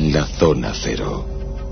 en la zona cero.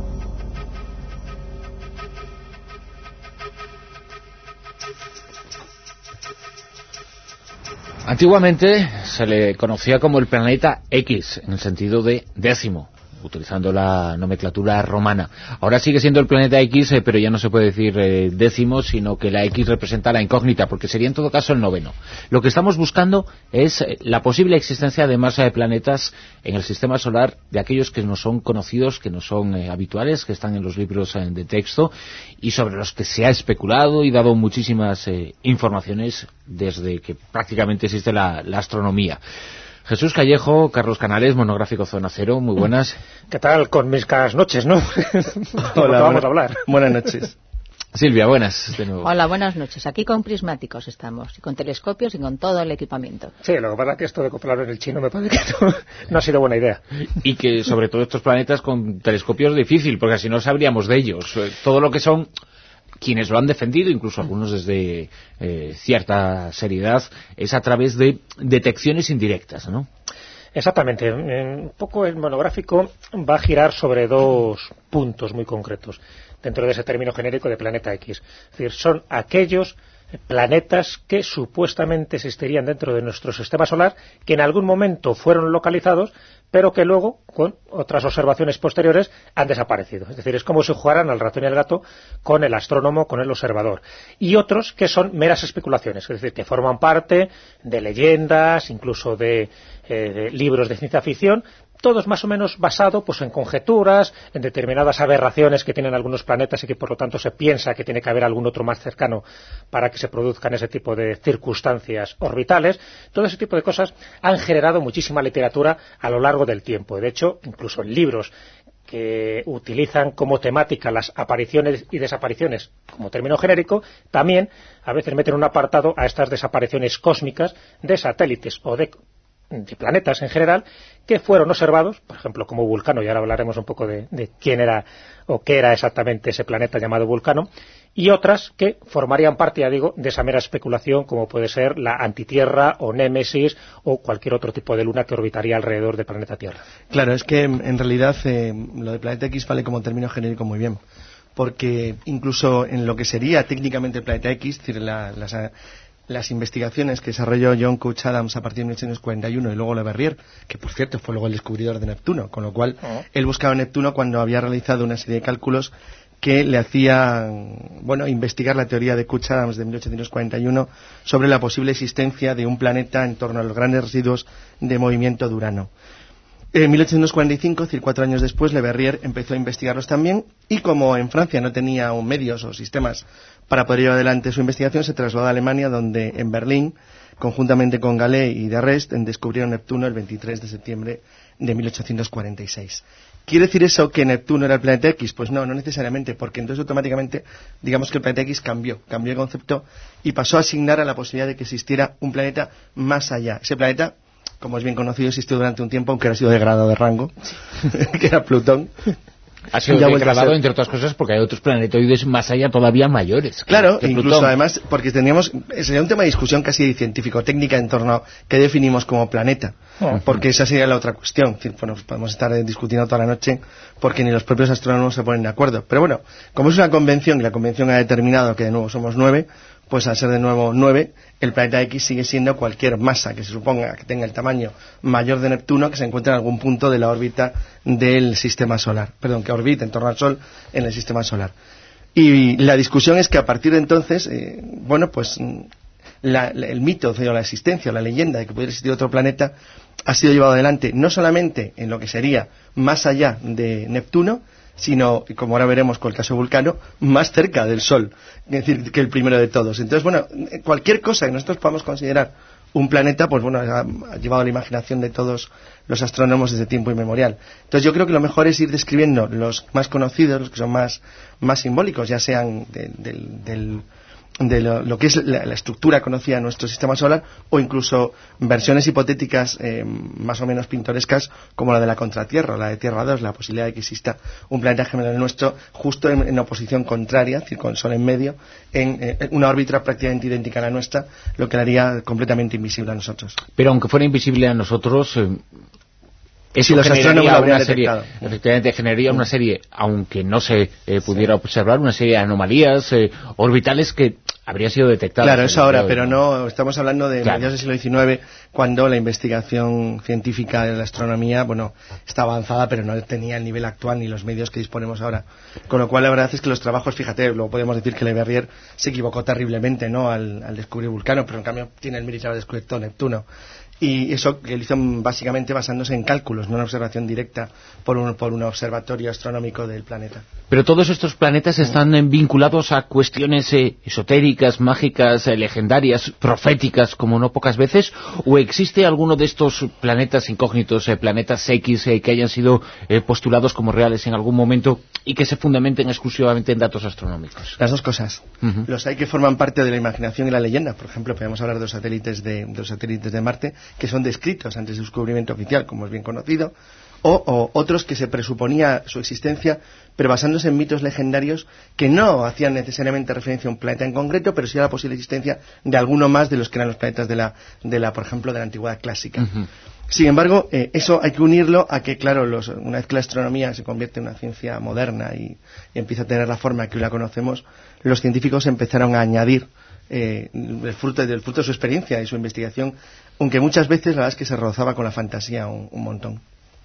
Antiguamente se le conocía como el planeta X, en el sentido de décimo, utilizando la nomenclatura romana. Ahora sigue siendo el planeta X, pero ya no se puede decir décimo, sino que la X representa la incógnita, porque sería en todo caso el noveno. Lo que estamos buscando es la posible existencia de más planetas en el sistema solar, de aquellos que no son conocidos, que no son habituales, que están en los libros de texto, y sobre los que se ha especulado y dado muchísimas informaciones desde que prácticamente existe la astronomía. Jesús Callejo, Carlos Canales, monográfico Zona Cero, muy buenas. ¿Qué tal con mis caras noches, no? Hola, vamos a hablar. Buenas noches. Silvia, buenas de nuevo. Hola, buenas noches. Aquí con prismáticos estamos, y con telescopios y con todo el equipamiento. Sí, lo que pasa es que esto de copiarlo en el chino me parece que no ha sido buena idea. Y que sobre todo estos planetas con telescopios es difícil, porque así no sabríamos de ellos. Todo lo que son... Quienes lo han defendido, incluso algunos desde cierta seriedad, es a través de detecciones indirectas, ¿no? Exactamente. Un poco el monográfico va a girar sobre dos puntos muy concretos dentro de ese término genérico de planeta X. Es decir, son aquellos planetas que supuestamente existirían dentro de nuestro sistema solar, que en algún momento fueron localizados, pero que luego, con otras observaciones posteriores, han desaparecido. Es decir, es como si jugaran al ratón y al gato con el astrónomo, con el observador. Y otros que son meras especulaciones, es decir, que forman parte de leyendas, incluso de libros de ciencia ficción, todos más o menos basado pues en conjeturas, en determinadas aberraciones que tienen algunos planetas y que por lo tanto se piensa que tiene que haber algún otro más cercano para que se produzcan ese tipo de circunstancias orbitales. Todo ese tipo de cosas han generado muchísima literatura a lo largo del tiempo. De hecho, incluso en libros que utilizan como temática las apariciones y desapariciones como término genérico, también a veces meten un apartado a estas desapariciones cósmicas de satélites o de planetas en general que fueron observados, por ejemplo como Vulcano, y ahora hablaremos un poco de quién era o qué era exactamente ese planeta llamado Vulcano, y otras que formarían parte, ya digo, de esa mera especulación, como puede ser la Antitierra o Némesis o cualquier otro tipo de luna que orbitaría alrededor del planeta Tierra. Claro, es que en realidad lo de planeta X vale como término genérico muy bien, porque incluso en lo que sería técnicamente el planeta X, es decir, las investigaciones que desarrolló John Couch Adams a partir de 1941 y luego Le Verrier, que por cierto fue luego el descubridor de Neptuno, con lo cual él buscaba Neptuno cuando había realizado una serie de cálculos que le hacían, investigar la teoría de Couch Adams de 1841 sobre la posible existencia de un planeta en torno a los grandes residuos de movimiento de Urano. En 1845, es decir, 4 años después, Le Verrier empezó a investigarlos también, y como en Francia no tenía aún medios o sistemas para poder llevar adelante su investigación, se trasladó a Alemania, donde en Berlín, conjuntamente con Gallet y D'Arrest, descubrieron Neptuno el 23 de septiembre de 1846. ¿Quiere decir eso que Neptuno era el planeta X? Pues no necesariamente, porque entonces automáticamente, digamos que el planeta X cambió el concepto y pasó a asignar a la posibilidad de que existiera un planeta más allá. Ese planeta, como es bien conocido, existió durante un tiempo, aunque ha sido degradado de rango, que era Plutón. Ha sido degradado, entre otras cosas, porque hay otros planetoides más allá todavía mayores. Claro, que incluso Plutón. Además, porque sería un tema de discusión casi científico-técnica en torno a qué definimos como planeta, porque esa sería la otra cuestión. Podemos estar discutiendo toda la noche porque ni los propios astrónomos se ponen de acuerdo. Pero bueno, como es una convención y la convención ha determinado que de nuevo somos 9, pues al ser de nuevo 9, el planeta X sigue siendo cualquier masa que se suponga que tenga el tamaño mayor de Neptuno, que se encuentre en algún punto de la órbita del sistema solar, que orbite en torno al Sol en el sistema solar. Y la discusión es que a partir de entonces, el mito o la existencia o la leyenda de que pudiera existir otro planeta ha sido llevado adelante no solamente en lo que sería más allá de Neptuno, sino, como ahora veremos con el caso de Vulcano, más cerca del Sol, es decir, que el primero de todos. Entonces, cualquier cosa que nosotros podamos considerar un planeta, ha llevado a la imaginación de todos los astrónomos desde tiempo inmemorial. Entonces, yo creo que lo mejor es ir describiendo los más conocidos, los que son más simbólicos, ya sean de lo que es la estructura conocida de nuestro sistema solar, o incluso versiones hipotéticas más o menos pintorescas, como la de la contratierra, o la de Tierra 2, la posibilidad de que exista un planeta gemelo del nuestro justo en oposición contraria, es decir, con el Sol en medio, en una órbita prácticamente idéntica a la nuestra, lo que la haría completamente invisible a nosotros. Pero aunque fuera invisible a nosotros, Eso los astrónomos lo habrían detectado. Efectivamente, generaría una serie, aunque no se pudiera observar, una serie de anomalías orbitales que habría sido detectadas. Claro, eso ahora, pero no, estamos hablando de mediados del siglo XIX, cuando la investigación científica de la astronomía, está avanzada, pero no tenía el nivel actual ni los medios que disponemos ahora. Con lo cual, la verdad es que los trabajos, fíjate, luego podemos decir que Le Verrier se equivocó terriblemente, ¿no?, al descubrir Vulcano, pero en cambio tiene el mérito de haber descubierto Neptuno. Y eso que lo hizo básicamente basándose en cálculos, no en observación directa por un observatorio astronómico del planeta. Pero todos estos planetas están vinculados a cuestiones esotéricas, mágicas, legendarias, proféticas, como no pocas veces, ¿o existe alguno de estos planetas incógnitos, planetas X, que hayan sido postulados como reales en algún momento y que se fundamenten exclusivamente en datos astronómicos? Las dos cosas. Los hay que forman parte de la imaginación y la leyenda. Por ejemplo, podemos hablar de los satélites de Marte, que son descritos antes del descubrimiento oficial, como es bien conocido, o otros que se presuponía su existencia, pero basándose en mitos legendarios que no hacían necesariamente referencia a un planeta en concreto, pero sí a la posible existencia de alguno más de los que eran los planetas por ejemplo, de la antigüedad clásica. Sin embargo, eso hay que unirlo a que, claro, una vez que la astronomía se convierte en una ciencia moderna y empieza a tener la forma que hoy la conocemos, los científicos empezaron a añadir del fruto de su experiencia y su investigación, aunque muchas veces la verdad es que se rozaba con la fantasía un montón.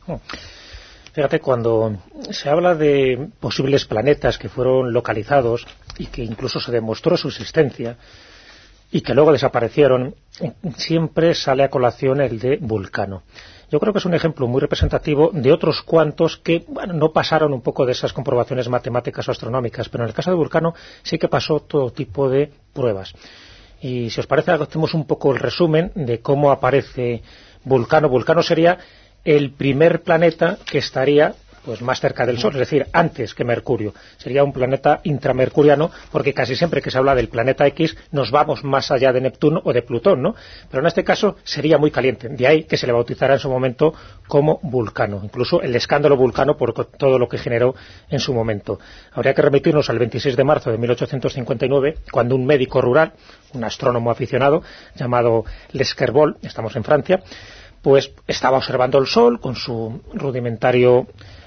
Fíjate, cuando se habla de posibles planetas que fueron localizados y que incluso se demostró su existencia y que luego desaparecieron, siempre sale a colación el de Vulcano. Yo creo que es un ejemplo muy representativo de otros cuantos que no pasaron un poco de esas comprobaciones matemáticas o astronómicas, pero en el caso de Vulcano sí que pasó todo tipo de pruebas. Y si os parece, hacemos un poco el resumen de cómo aparece Vulcano. Vulcano sería el primer planeta que estaría más cerca del Sol, es decir, antes que Mercurio. Sería un planeta intramercuriano, porque casi siempre que se habla del planeta X nos vamos más allá de Neptuno o de Plutón, ¿no? Pero en este caso sería muy caliente, de ahí que se le bautizara en su momento como Vulcano, incluso el escándalo Vulcano por todo lo que generó en su momento. Habría que remitirnos al 26 de marzo de 1859, cuando un médico rural, un astrónomo aficionado, llamado Lescarbault, estamos en Francia, pues estaba observando el Sol con su rudimentario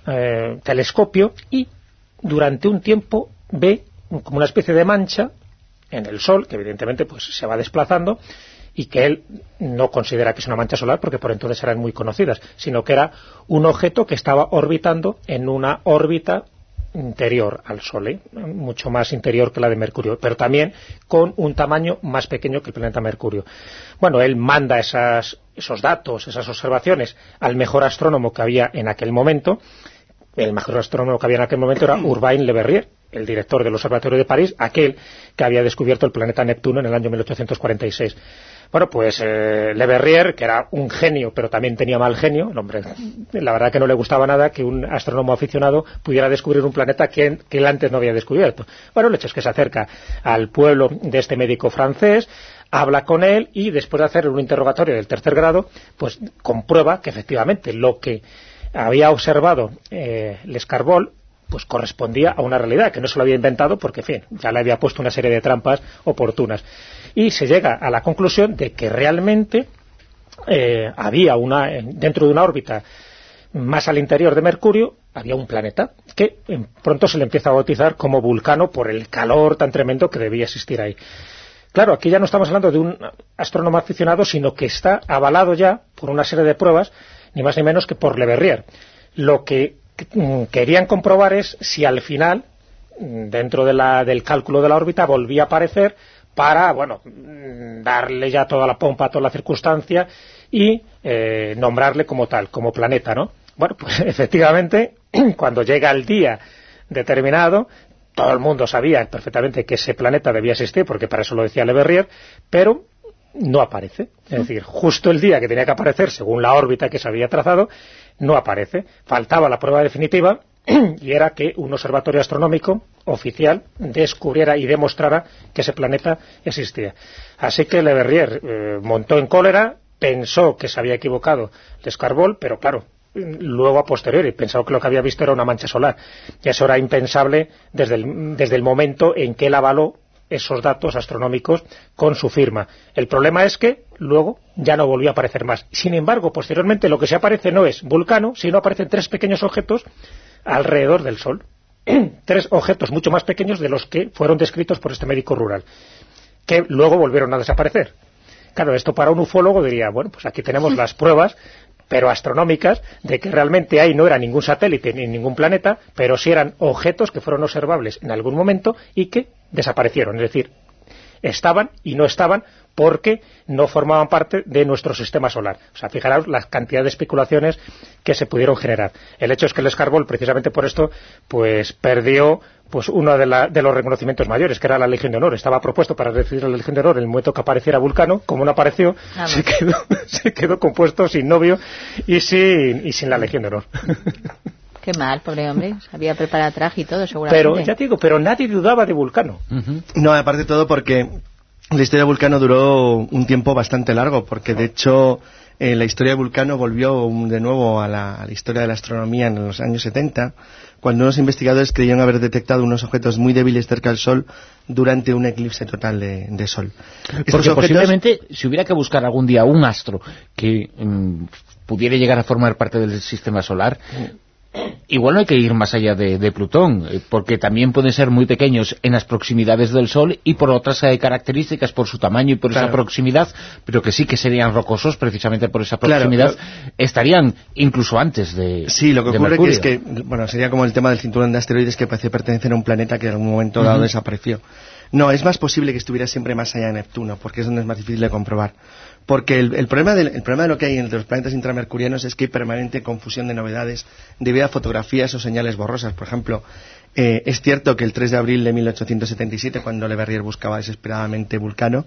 telescopio y durante un tiempo ve como una especie de mancha en el Sol, que evidentemente se va desplazando y que él no considera que es una mancha solar porque por entonces eran muy conocidas, sino que era un objeto que estaba orbitando en una órbita interior al Sol, mucho más interior que la de Mercurio, pero también con un tamaño más pequeño que el planeta Mercurio. Bueno, él manda esos datos, esas observaciones al mejor astrónomo que había en aquel momento. El mejor astrónomo que había en aquel momento era Urbain Le Verrier, el director del Observatorio de París, aquel que había descubierto el planeta Neptuno en el año 1846. Bueno, pues Le Verrier, que era un genio, pero también tenía mal genio, el hombre, la verdad que no le gustaba nada que un astrónomo aficionado pudiera descubrir un planeta que él antes no había descubierto. Bueno, el hecho es que se acerca al pueblo de este médico francés, habla con él y después de hacerle un interrogatorio del tercer grado, pues comprueba que efectivamente lo que había observado Lescarbault pues correspondía a una realidad, que no se lo había inventado porque, en fin, ya le había puesto una serie de trampas oportunas. Y se llega a la conclusión de que realmente había dentro de una órbita más al interior de Mercurio, había un planeta que pronto se le empieza a bautizar como Vulcano por el calor tan tremendo que debía existir ahí. Claro, aquí ya no estamos hablando de un astrónomo aficionado, sino que está avalado ya por una serie de pruebas, ni más ni menos que por Le Verrier. Lo que querían comprobar es si al final, dentro del cálculo de la órbita, volvía a aparecer para, darle ya toda la pompa, toda la circunstancia y nombrarle como tal, como planeta, ¿no? Bueno, pues efectivamente, cuando llega el día determinado, todo el mundo sabía perfectamente que ese planeta debía existir, porque para eso lo decía Le Verrier, pero no aparece. Es decir, justo el día que tenía que aparecer, según la órbita que se había trazado, no aparece. Faltaba la prueba definitiva, y era que un observatorio astronómico oficial descubriera y demostrara que ese planeta existía. Así que Le Verrier montó en cólera, pensó que se había equivocado Lescarbault, pero claro, luego a posteriori pensó que lo que había visto era una mancha solar. Y eso era impensable desde el momento en que él avaló esos datos astronómicos con su firma. El problema es que luego ya no volvió a aparecer más. Sin embargo, posteriormente lo que se aparece no es Vulcano, sino aparecen 3 pequeños objetos alrededor del Sol. 3 objetos mucho más pequeños de los que fueron descritos por este médico rural, que luego volvieron a desaparecer. Claro, esto para un ufólogo diría, bueno, pues aquí tenemos las pruebas, pero astronómicas, de que realmente ahí no era ningún satélite ni ningún planeta, pero sí eran objetos que fueron observables en algún momento y que desaparecieron. Es decir, estaban y no estaban porque no formaban parte de nuestro sistema solar. O sea, fijaros la cantidad de especulaciones que se pudieron generar. El hecho es que el Scarball, precisamente por esto, pues perdió pues uno de los reconocimientos mayores, que era la Legión de Honor. Estaba propuesto para recibir la Legión de Honor en el momento que apareciera Vulcano. Como no apareció, se quedó compuesto sin novio y sin la Legión de Honor. Qué mal, pobre hombre. Se había preparado traje y todo, seguramente. Pero, ya te digo, pero nadie dudaba de Vulcano. No, aparte de todo porque la historia de Vulcano duró un tiempo bastante largo, porque de hecho la historia de Vulcano volvió de nuevo a la historia de la astronomía en los años 70, cuando unos investigadores creyeron haber detectado unos objetos muy débiles cerca del Sol durante un eclipse total de Sol. Porque posiblemente, si hubiera que buscar algún día un astro que pudiera llegar a formar parte del sistema solar, igual no hay que ir más allá de Plutón, porque también pueden ser muy pequeños en las proximidades del Sol y por otras características, por su tamaño y por esa proximidad, pero que sí que serían rocosos precisamente por esa proximidad, estarían incluso antes de Sí, lo que ocurre Mercurio. es que, bueno, sería como el tema del cinturón de asteroides que parece pertenecer a un planeta que en algún momento dado desapareció. No, es más posible que estuviera siempre más allá de Neptuno, porque es donde es más difícil de comprobar. Porque el problema de lo que hay entre los planetas intramercurianos es que hay permanente confusión de novedades debido a fotografías o señales borrosas. Por ejemplo, es cierto que el 3 de abril de 1877, cuando Le Verrier buscaba desesperadamente Vulcano,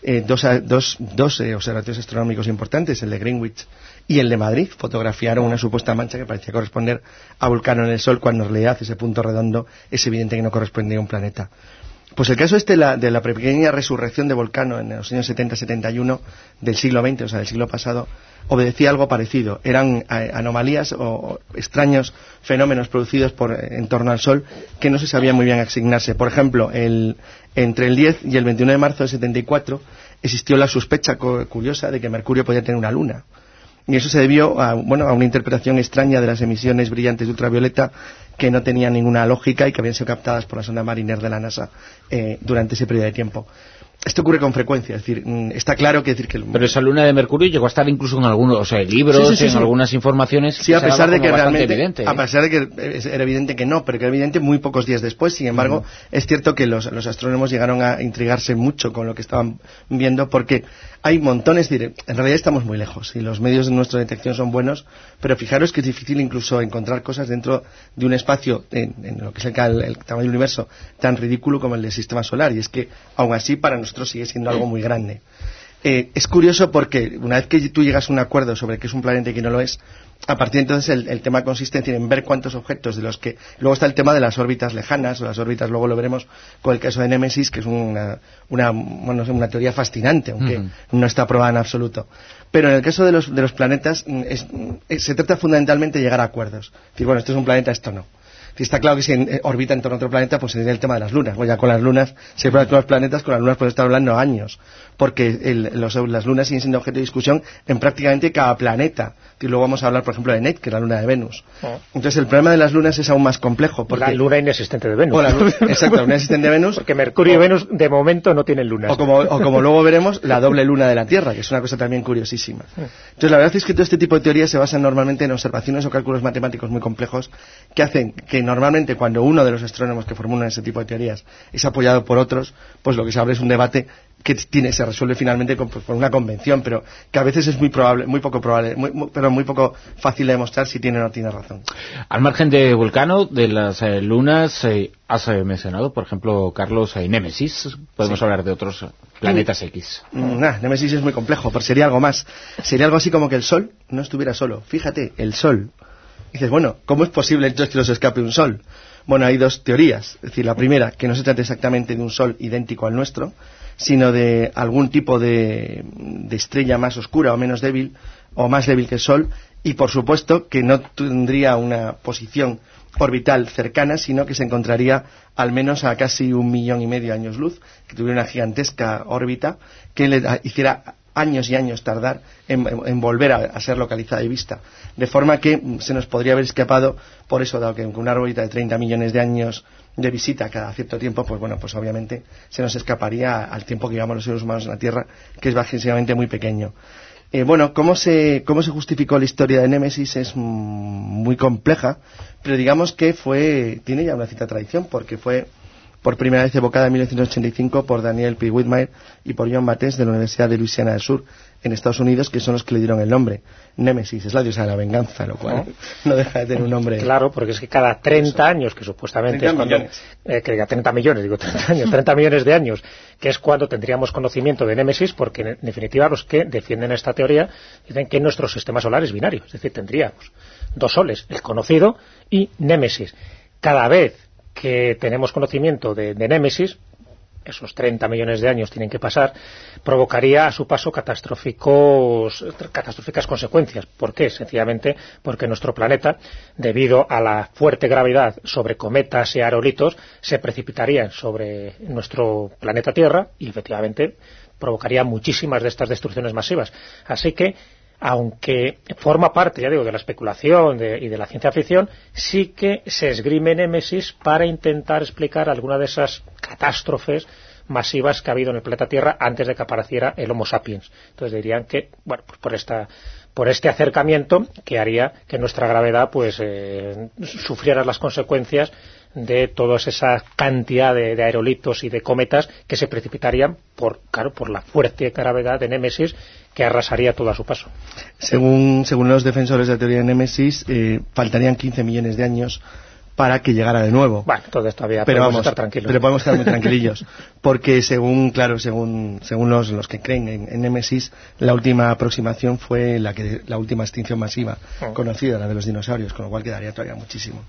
dos observatorios astronómicos importantes, el de Greenwich y el de Madrid, fotografiaron una supuesta mancha que parecía corresponder a Vulcano en el Sol, cuando en realidad ese punto redondo es evidente que no correspondía a un planeta. Pues el caso de la pequeña resurrección de Vulcano en los años 70-71 del siglo XX, o sea, del siglo pasado, obedecía algo parecido. Eran anomalías o extraños fenómenos producidos en torno al Sol que no se sabía muy bien asignarse. Por ejemplo, entre el 10 y el 21 de marzo del 74 existió la sospecha curiosa de que Mercurio podía tener una luna. Y eso se debió a una interpretación extraña de las emisiones brillantes de ultravioleta que no tenían ninguna lógica y que habían sido captadas por la sonda Mariner de la NASA durante ese periodo de tiempo. Esto ocurre con frecuencia, es decir, está claro que Pero esa luna de Mercurio llegó a estar incluso en algunos libros, en algunas informaciones. Sí, a pesar de que realmente, evidente, a pesar de que era evidente que no, pero que era evidente muy pocos días después. Sin embargo, es cierto que los astrónomos llegaron a intrigarse mucho con lo que estaban viendo, porque hay montones en realidad estamos muy lejos y los medios de nuestra detección son buenos, pero fijaros que es difícil incluso encontrar cosas dentro de un espacio en lo que es el tamaño del universo tan ridículo como el del sistema solar, y es que aún así para nosotros sigue siendo algo muy grande. Es curioso porque una vez que tú llegas a un acuerdo sobre qué es un planeta y qué no lo es, a partir de entonces el tema consiste en ver cuántos objetos de los que... Luego está el tema de las órbitas lejanas, o las órbitas, luego lo veremos con el caso de Némesis, que es una teoría fascinante, aunque no está probada en absoluto. Pero en el caso de los planetas se trata fundamentalmente de llegar a acuerdos. Es decir, bueno, esto es un planeta, esto no. Si está claro que si orbita en torno a otro planeta, pues sería el tema de las lunas. Pues ya con las lunas, si hay problemas con los planetas, con las lunas podemos estar hablando años. Porque las lunas siguen siendo objeto de discusión en prácticamente cada planeta. Y luego vamos a hablar, por ejemplo, de Net, que es la luna de Venus. Entonces el problema de las lunas es aún más complejo. Porque la luna inexistente de Venus. Exacto, la luna inexistente de Venus. Porque Mercurio y Venus de momento no tienen lunas. O como luego veremos, la doble luna de la Tierra, que es una cosa también curiosísima. Entonces la verdad es que todo este tipo de teorías se basan normalmente en observaciones o cálculos matemáticos muy complejos que hacen que normalmente cuando uno de los astrónomos que formulan ese tipo de teorías es apoyado por otros, pues lo que se abre es un debate que se resuelve finalmente por una convención, pero que a veces es muy poco fácil de demostrar si tiene o no tiene razón. Al margen de Vulcano, de las lunas, has mencionado, por ejemplo, Carlos, Némesis. Podemos hablar de otros planetas X. Némesis es muy complejo, pero sería algo más. Sería algo así como que el Sol no estuviera solo. Fíjate, el Sol. Y dices, bueno, ¿cómo es posible entonces que nos escape un Sol? Bueno, hay dos teorías. Es decir, la primera, que no se trata exactamente de un Sol idéntico al nuestro, sino de algún tipo de estrella más oscura o menos débil, o más débil que el Sol, y por supuesto que no tendría una posición orbital cercana, sino que se encontraría al menos a casi 1,5 millones de años luz, que tuviera una gigantesca órbita que le hiciera años y años tardar en volver a ser localizada y vista. De forma que se nos podría haber escapado, por eso, dado que una órbita de 30 millones de años de visita cada cierto tiempo, pues bueno, pues obviamente se nos escaparía al tiempo que llevamos los seres humanos en la Tierra, que es básicamente muy pequeño. Bueno, ¿cómo se justificó la historia de Némesis? Es muy compleja, pero digamos que tiene ya una cierta tradición, porque fue por primera vez evocada en 1985 por Daniel P. Whitmire y por John Bates de la Universidad de Luisiana del Sur, en Estados Unidos, que son los que le dieron el nombre. Némesis es la diosa de la venganza, lo cual no deja de tener un nombre. Claro, porque es que cada 30 años, que supuestamente es cuando... 30 millones, digo 30 años, 30 millones de años, que es cuando tendríamos conocimiento de Némesis, porque en definitiva los que defienden esta teoría dicen que nuestro sistema solar es binario, es decir, tendríamos dos soles, el conocido y Némesis. Cada vez que tenemos conocimiento de Némesis, esos 30 millones de años tienen que pasar, provocaría a su paso catastróficas consecuencias. ¿Por qué? Sencillamente porque nuestro planeta, debido a la fuerte gravedad sobre cometas y aerolitos, se precipitarían sobre nuestro planeta Tierra y efectivamente provocaría muchísimas de estas destrucciones masivas. Así que, aunque forma parte, ya digo, de la especulación y de la ciencia ficción, sí que se esgrime Némesis para intentar explicar alguna de esas catástrofes masivas que ha habido en el planeta Tierra antes de que apareciera el Homo sapiens. Entonces dirían que, bueno, pues por este acercamiento que haría que nuestra gravedad pues sufriera las consecuencias de toda esa cantidad de aerolitos y de cometas que se precipitarían por la fuerte gravedad de Némesis, que arrasaría todo a su paso. Según los defensores de la teoría de Némesis, faltarían 15 millones de años para que llegara de nuevo. Bueno, entonces todavía podemos estar tranquilos. Pero podemos estar muy tranquilillos, porque según los que creen en Némesis, la última aproximación fue la última extinción masiva conocida, la de los dinosaurios, con lo cual quedaría todavía muchísimo.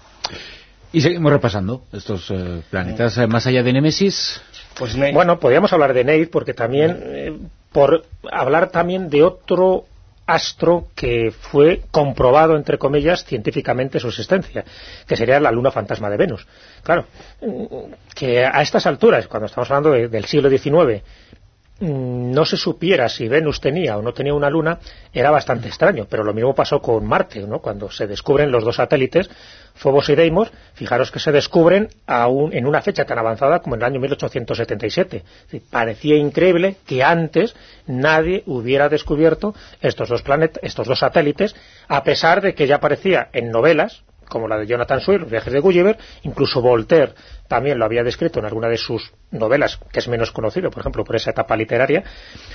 Y seguimos repasando estos planetas más allá de Némesis. Pues bueno, podríamos hablar de Neith, porque también por hablar también de otro astro que fue comprobado, entre comillas, científicamente su existencia, que sería la luna fantasma de Venus. Claro, que a estas alturas, cuando estamos hablando del siglo XIX, no se supiera si Venus tenía o no tenía una luna, era bastante extraño, pero lo mismo pasó con Marte, ¿no? Cuando se descubren los dos satélites, Phobos y Deimos, fijaros que se descubren en una fecha tan avanzada como en el año 1877. Es decir, parecía increíble que antes nadie hubiera descubierto estos dos satélites, a pesar de que ya aparecía en novelas, como la de Jonathan Swift, Los viajes de Gulliver. Incluso Voltaire también lo había descrito en alguna de sus novelas, que es menos conocido, por ejemplo, por esa etapa literaria,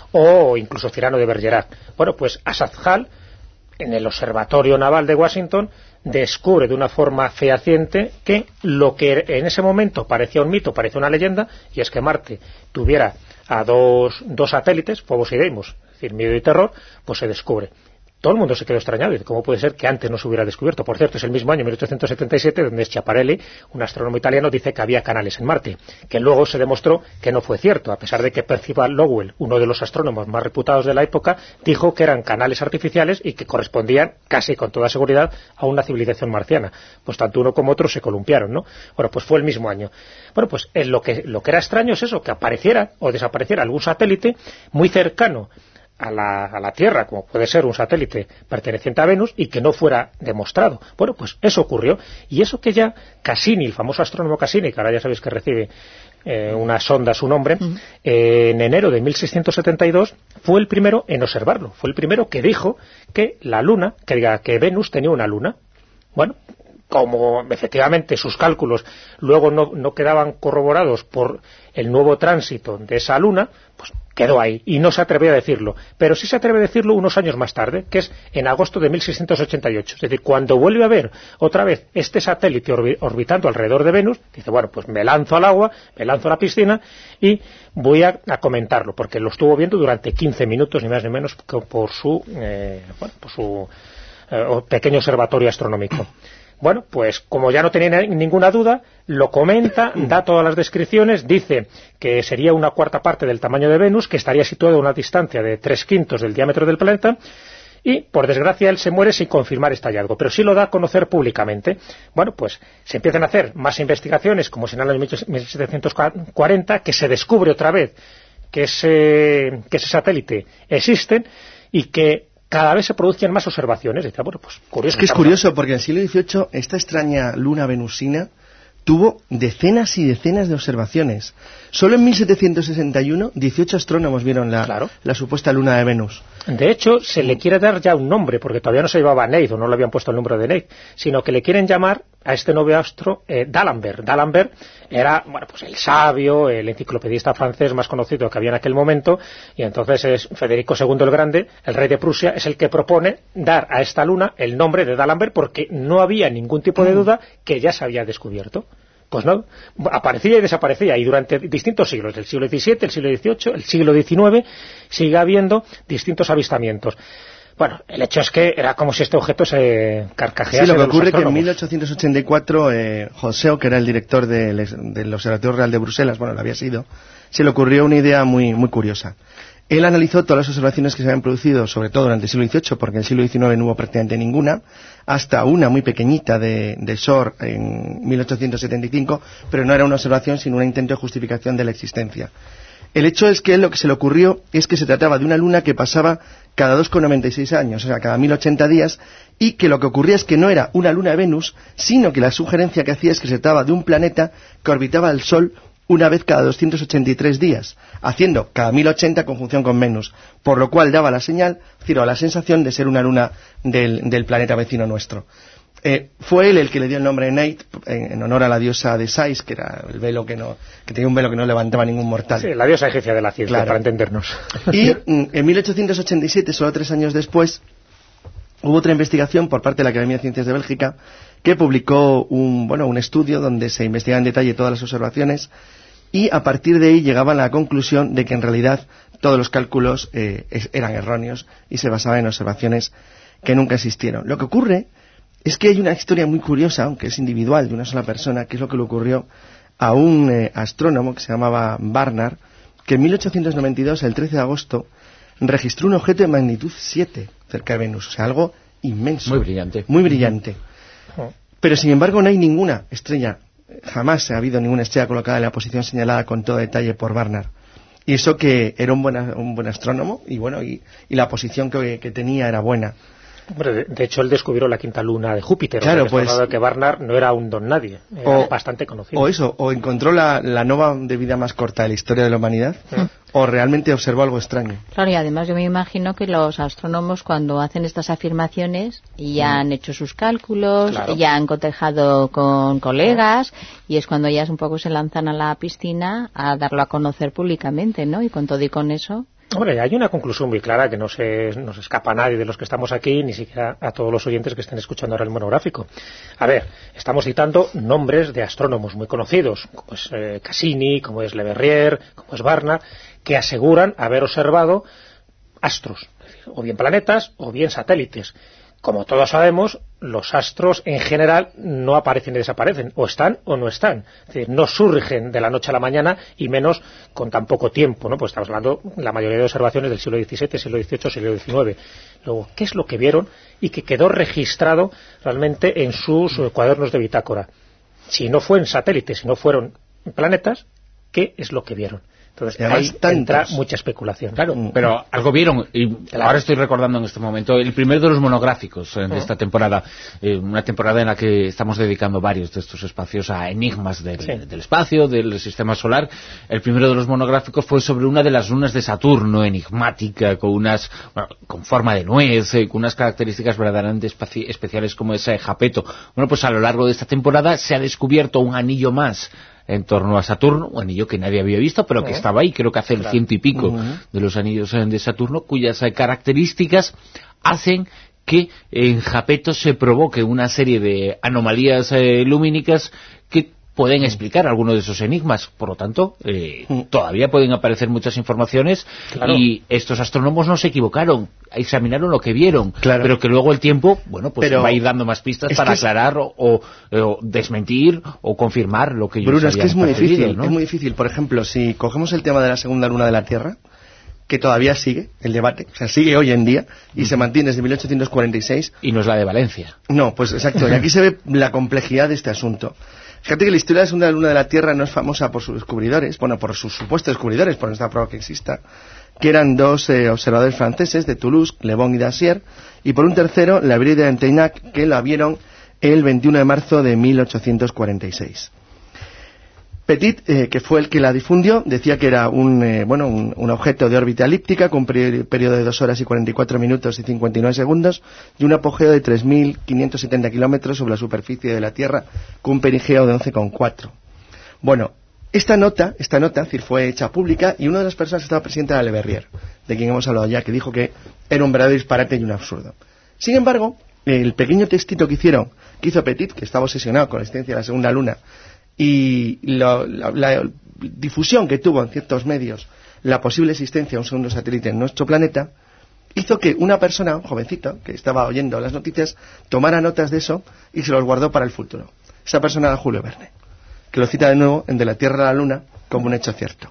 o incluso Cyrano de Bergerac. Bueno, pues Asaph Hall, en el Observatorio Naval de Washington, descubre de una forma fehaciente que lo que en ese momento parecía un mito, parecía una leyenda, y es que Marte tuviera a dos satélites, Phobos y Deimos, es decir, miedo y terror, pues se descubre. Todo el mundo se quedó extrañado. ¿Y cómo puede ser que antes no se hubiera descubierto? Por cierto, es el mismo año, 1877, donde Schiaparelli, un astrónomo italiano, dice que había canales en Marte, que luego se demostró que no fue cierto, a pesar de que Percival Lowell, uno de los astrónomos más reputados de la época, dijo que eran canales artificiales y que correspondían, casi con toda seguridad, a una civilización marciana. Pues tanto uno como otro se columpiaron, ¿no? Bueno, pues fue el mismo año. Bueno, pues lo que era extraño es eso, que apareciera o desapareciera algún satélite muy cercano a la Tierra, como puede ser un satélite perteneciente a Venus, y que no fuera demostrado. Bueno, pues eso ocurrió, y eso que ya Cassini, el famoso astrónomo Cassini, que ahora ya sabéis que recibe una sonda a su nombre, en enero de 1672 fue el primero en observarlo, fue el primero que dijo que que Venus tenía una luna. Bueno, como efectivamente sus cálculos luego no quedaban corroborados por el nuevo tránsito de esa luna, pues quedó ahí, y no se atrevió a decirlo. Pero sí se atreve a decirlo unos años más tarde, que es en agosto de 1688. Es decir, cuando vuelve a ver otra vez este satélite orbitando alrededor de Venus, dice, bueno, pues me lanzo al agua, me lanzo a la piscina y voy a comentarlo, porque lo estuvo viendo durante 15 minutos, ni más ni menos, por su pequeño observatorio astronómico. Bueno, pues como ya no tenía ninguna duda, lo comenta, da todas las descripciones, dice que sería una cuarta parte del tamaño de Venus, que estaría situado a una distancia de 3/5 del diámetro del planeta, y por desgracia él se muere sin confirmar este hallazgo, pero sí lo da a conocer públicamente. Bueno, pues se empiezan a hacer más investigaciones, como es en el año 1740, que se descubre otra vez que ese satélite existen y que cada vez se producen más observaciones. Decía, bueno, pues curioso. Es que es curioso, porque en el siglo XVIII esta extraña luna venusina tuvo decenas y decenas de observaciones. Solo en 1761, 18 astrónomos vieron la supuesta luna de Venus. De hecho, se le quiere dar ya un nombre, porque todavía no se llamaba Neith, o no le habían puesto el nombre de Neith, sino que le quieren llamar a este nuevo astro D'Alembert. D'Alembert era, bueno, pues el sabio, el enciclopedista francés más conocido que había en aquel momento, y entonces es Federico II el Grande, el rey de Prusia, es el que propone dar a esta luna el nombre de D'Alembert, porque no había ningún tipo de duda que ya se había descubierto. Pues no, aparecía y desaparecía, y durante distintos siglos, del siglo XVII, el siglo XVIII, el siglo XIX, sigue habiendo distintos avistamientos. Bueno, el hecho es que era como si este objeto se carcajease. Sí, lo que ocurre es que en 1884 Joseo, que era el director del Observatorio Real de Bruselas, bueno, lo había sido, se le ocurrió una idea muy, muy curiosa. Él analizó todas las observaciones que se habían producido, sobre todo durante el siglo XVIII, porque en el siglo XIX no hubo prácticamente ninguna, hasta una muy pequeñita de Shor en 1875, pero no era una observación, sino un intento de justificación de la existencia. El hecho es que lo que se le ocurrió es que se trataba de una luna que pasaba cada 2,96 años, o sea, cada 1080 días, y que lo que ocurría es que no era una luna de Venus, sino que la sugerencia que hacía es que se trataba de un planeta que orbitaba al Sol una vez cada 283 días, haciendo cada 1080 conjunción con Venus, por lo cual daba la señal, la sensación de ser una luna del planeta vecino nuestro. Fue él el que le dio el nombre de Neith, en honor a la diosa de Sais, que era el velo que tenía un velo que no levantaba ningún mortal. Sí, la diosa egipcia de la ciencia, claro, para entendernos. Y en 1887, solo 3 años después, hubo otra investigación por parte de la Academia de Ciencias de Bélgica, que publicó un estudio donde se investigaba en detalle todas las observaciones, y a partir de ahí llegaban a la conclusión de que en realidad todos los cálculos eran erróneos y se basaban en observaciones que nunca existieron. Lo que ocurre es que hay una historia muy curiosa, aunque es individual, de una sola persona, que es lo que le ocurrió a un astrónomo que se llamaba Barnard, que en 1892, el 13 de agosto, registró un objeto de magnitud 7 cerca de Venus, o sea, algo inmenso. Muy brillante. Muy brillante. Pero sin embargo no hay ninguna estrella, jamás ha habido ninguna estrella colocada en la posición señalada con todo detalle por Barnard. Y eso que era un buen astrónomo, y bueno, y la posición que tenía era buena. Hombre, de hecho él descubrió la quinta luna de Júpiter, claro, o sea, que Barnard no era un don nadie, era bastante conocido. O encontró la nova de vida más corta de la historia de la humanidad, o realmente observó algo extraño. Claro, y además yo me imagino que los astrónomos cuando hacen estas afirmaciones ya han hecho sus cálculos, claro, ya han cotejado con colegas, y es cuando ya un poco se lanzan a la piscina a darlo a conocer públicamente, ¿no? Y con todo y con eso... Hombre, hay una conclusión muy clara que no se nos escapa a nadie de los que estamos aquí, ni siquiera a todos los oyentes que estén escuchando ahora el monográfico. A ver, estamos citando nombres de astrónomos muy conocidos, como es Cassini, como es Le Verrier, como es Barnard, que aseguran haber observado astros, es decir, o bien planetas o bien satélites. Como todos sabemos, los astros en general no aparecen y desaparecen, o están o no están. Es decir, no surgen de la noche a la mañana, y menos con tan poco tiempo, ¿no? Pues estamos hablando la mayoría de observaciones del siglo XVII, siglo XVIII, siglo XIX. Luego, ¿qué es lo que vieron y que quedó registrado realmente en sus cuadernos de bitácora? Si no fueron satélites, si no fueron planetas, ¿qué es lo que vieron? Entonces ahí entra mucha especulación. Claro, pero algo vieron, y claro, ahora estoy recordando en este momento el primero de los monográficos de esta temporada, una temporada en la que estamos dedicando varios de estos espacios a enigmas del espacio, del sistema solar. El primero de los monográficos fue sobre una de las lunas de Saturno, enigmática, con forma de nuez, con unas características verdaderamente especiales como ese Japeto. Bueno, pues a lo largo de esta temporada se ha descubierto un anillo más en torno a Saturno, un anillo que nadie había visto, pero que estaba ahí, creo que hace el 100 y pico de los anillos de Saturno, cuyas características hacen que en Japeto se provoque una serie de anomalías lumínicas que pueden explicar algunos de esos enigmas. Por lo tanto, todavía pueden aparecer muchas informaciones, claro, y estos astrónomos no se equivocaron, examinaron lo que vieron, claro, pero que luego el tiempo, bueno, pues va a ir dando más pistas para aclarar o desmentir o confirmar lo que ellos Bruno, habían es que es percibido, ¿no? Es muy difícil. Por ejemplo, si cogemos el tema de la segunda luna de la Tierra, que todavía sigue el debate, o sea, sigue hoy en día, y se mantiene desde 1846. Y no es la de Valencia. No, pues exacto, y aquí se ve la complejidad de este asunto. Fíjate que la historia de la segunda luna de la Tierra no es famosa por sus descubridores, bueno, por sus supuestos descubridores, por no está probado que exista, que eran dos observadores franceses de Toulouse, Le Bon y Dacier, y por un tercero, Labrie de Anteignac, que la vieron el 21 de marzo de 1846. Petit, que fue el que la difundió, decía que era un objeto de órbita elíptica con un periodo de 2 horas y 44 minutos y 59 segundos y un apogeo de 3.570 kilómetros sobre la superficie de la Tierra con un perigeo de 11,4. Bueno, esta nota, es decir, fue hecha pública y una de las personas que estaba presente era Le Verrier, de quien hemos hablado ya, que dijo que era un verdadero disparate y un absurdo. Sin embargo, el pequeño textito que hizo Petit, que estaba obsesionado con la existencia de la segunda luna, y la difusión que tuvo en ciertos medios la posible existencia de un segundo satélite en nuestro planeta, hizo que una persona, un jovencito, que estaba oyendo las noticias, tomara notas de eso y se los guardó para el futuro. Esa persona era Julio Verne, que lo cita de nuevo en De la Tierra a la Luna como un hecho cierto.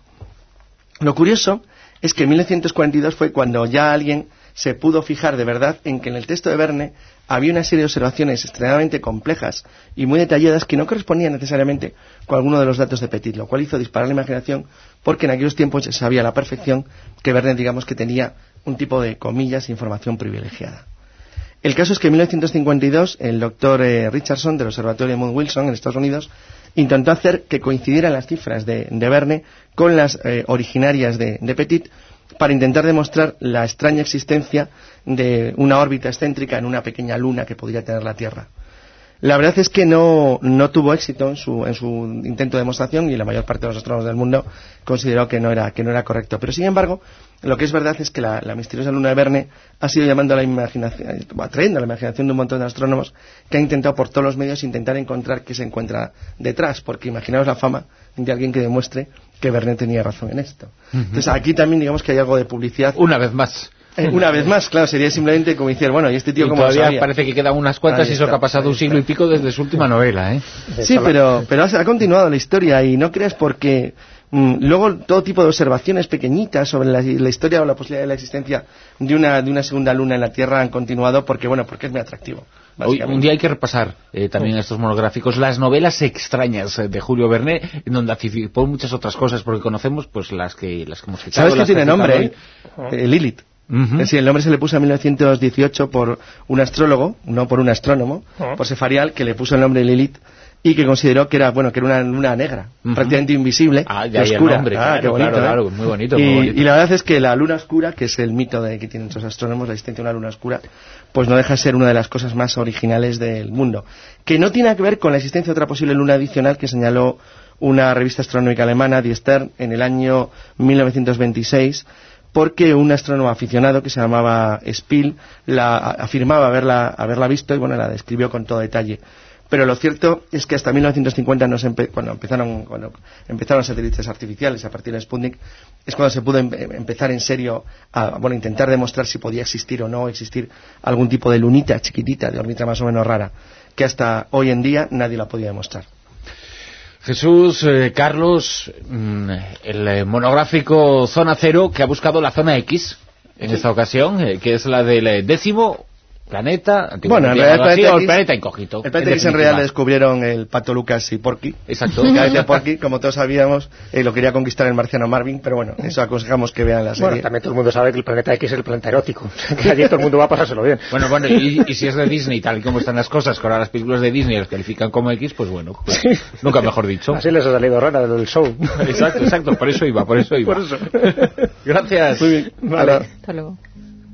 Lo curioso es que en 1942 fue cuando ya alguien se pudo fijar de verdad en que en el texto de Verne había una serie de observaciones extremadamente complejas y muy detalladas que no correspondían necesariamente con alguno de los datos de Petit, lo cual hizo disparar la imaginación porque en aquellos tiempos se sabía a la perfección que Verne, digamos, que tenía un tipo de, comillas, información privilegiada. El caso es que en 1952 el doctor Richardson del Observatorio Mount Wilson en Estados Unidos intentó hacer que coincidieran las cifras de Verne con las originarias de Petit para intentar demostrar la extraña existencia de una órbita excéntrica en una pequeña luna que podría tener la Tierra. La verdad es que no tuvo éxito en su intento de demostración y la mayor parte de los astrónomos del mundo consideró que no era correcto. Pero sin embargo, lo que es verdad es que la misteriosa luna de Verne ha sido atrayendo a la imaginación de un montón de astrónomos que han intentado por todos los medios intentar encontrar qué se encuentra detrás, porque imaginaos la fama de alguien que demuestre que Verne tenía razón en esto. Entonces aquí también digamos que hay algo de publicidad. Una vez más. Una vez más, claro, sería simplemente como decir, bueno, ¿y este tío cómo lo sabía? Todavía parece que quedan unas cuantas y eso que ha pasado un siglo y pico desde su última novela, ¿eh? Sí, pero ha continuado la historia y no creas porque luego todo tipo de observaciones pequeñitas sobre la historia o la posibilidad de la existencia de una segunda luna en la Tierra han continuado porque es muy atractivo. Hoy, un día hay que repasar también estos monográficos las novelas extrañas de Julio Verne, en donde anticipó muchas otras cosas, porque conocemos pues las que hemos citado. ¿Sabes que tiene nombre? Lilith. Es decir, el nombre se le puso en 1918 por un astrólogo, no por un astrónomo, por Sefarial, que le puso el nombre Lilith y que consideró que era una luna negra, prácticamente invisible, y oscura. Qué bonito, claro, muy bonito, y la verdad es que la luna oscura, que es el mito que tienen los astrónomos, la existencia de una luna oscura, pues no deja de ser una de las cosas más originales del mundo, que no tiene que ver con la existencia de otra posible luna adicional que señaló una revista astronómica alemana, Die Stern, en el año 1926, porque un astrónomo aficionado que se llamaba Spiel afirmaba haberla visto y la describió con todo detalle. Pero lo cierto es que hasta 1950, cuando empezaron los satélites artificiales a partir de Sputnik, es cuando se pudo empezar en serio a intentar demostrar si podía existir o no existir algún tipo de lunita chiquitita, de órbita más o menos rara, que hasta hoy en día nadie la podía demostrar. Jesús, Carlos, el monográfico Zona Cero, que ha buscado la zona X en esta ocasión, que es la del 10º planeta, en realidad el planeta incógnito. El planeta X en realidad le descubrieron el Pato Lucas y Porky. Exacto. Porky, como todos sabíamos, lo quería conquistar el marciano Marvin, pero eso aconsejamos que vean la serie. Bueno, también todo el mundo sabe que el planeta X es el planeta erótico, que allí todo el mundo va a pasárselo bien. Bueno, y si es de Disney, tal y como están las cosas, que ahora las películas de Disney las califican como X, pues nunca mejor dicho. Así les ha salido rana del show. Exacto, por eso iba. Por eso. Gracias. Muy bien. Vale. Hasta luego.